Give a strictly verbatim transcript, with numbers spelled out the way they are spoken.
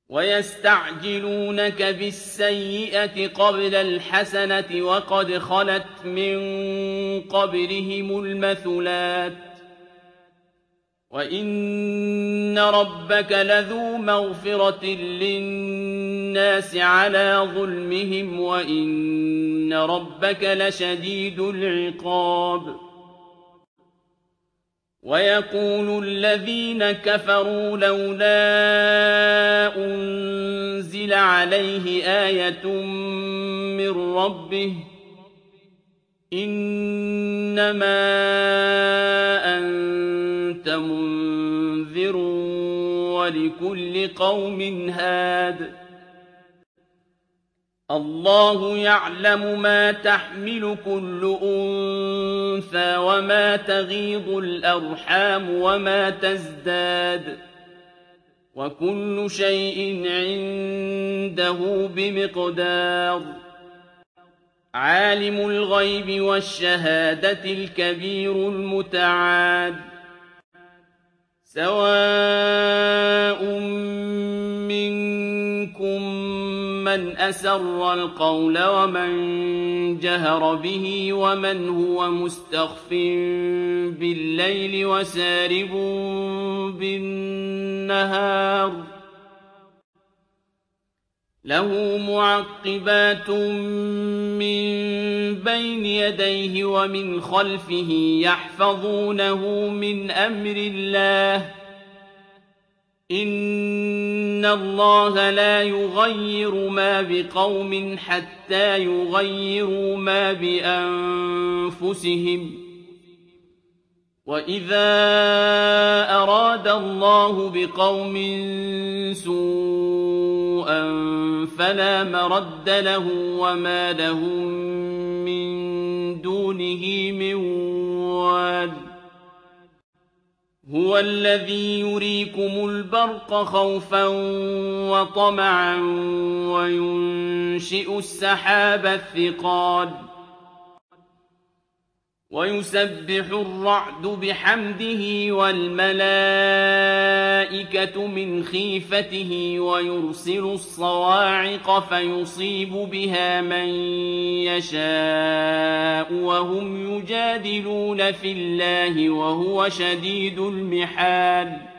وَيَسْتَعْجِلُونَكَ بِالسَّيِّئَةِ قَبْلَ الْحَسَنَةِ وَقَدْ خَلَتْ مِن قَبْلِهِمُ الْمَثُلَاتُ ۗ وَإِنَّ رَبَّكَ لَذُو مَغْفِرَةٍ لِّلنَّاسِ عَلَىٰ ظُلْمِهِمْ وَإِنَّ رَبَّكَ لَشَدِيدُ الْعِقَابِ. وَيَقُولُ الَّذِينَ كَفَرُوا لَوْلَا أُنزِلَ عَلَيْهِ آيَةٌ مِّن رَّبِّهِ ۗ إِنَّمَا أَنتَ مُنذِرٌ وَلِكُلِّ قَوْمٍ هَادٍ. اللَّهُ يَعْلَمُ مَا تَحْمِلُ كُلُّ أُنثَىٰ وَمَا تَغِيضُ الْأَرْحَامُ وَمَا تَزْدَادُ ۖ وَكُلُّ شَيْءٍ عِندَهُ بِمِقْدَارٍ. عَالِمُ الْغَيْبِ وَالشَّهَادَةِ الْكَبِيرُ الْمُتَعَالِ. سَوَاءٌ مِّنكُم مَّنْ أَسَرَّ الْقَوْلَ وَمَن جَهَرَ بِهِ وَمَنْ هُوَ مُسْتَخْفٍ بِاللَّيْلِ وَسَارِبٌ بِالنَّهَارِ. لَهُ مُعَقِّبَاتٌ مِّن بَيْنِ يَدَيْهِ وَمِنْ خَلْفِهِ يَحْفَظُونَهُ مِنْ أَمْرِ اللَّهِ ۗ إِنَّ اللَّهَ لَا يُغَيِّرُ مَا بِقَوْمٍ حَتَّىٰ يُغَيِّرُوا مَا بِأَنفُسِهِمْ ۗ وَإِذَا أَرَادَ اللَّهُ بِقَوْمٍ سُوءًا فَلَا مَرَدَّ لَهُ وَمَا لَهُم مِّن دُونِهِ مِن وَالٍ. هُوَ الَّذِي يُرِيكُمُ الْبَرْقَ خَوْفًا وَطَمَعًا وَيُنشِئُ السَّحَابَ الثِّقَالَ. وَيُسَبِّحُ الرَّعْدُ بِحَمْدِهِ وَالْمَلَائِكَةُ مِنْ خِيفَتِهِ وَيُرْسِلُ الصَّوَاعِقَ فَيُصِيبُ بِهَا مَن يَشَاءُ وَهُمْ يُجَادِلُونَ فِي اللَّهِ وَهُوَ شَدِيدُ الْمِحَالِ.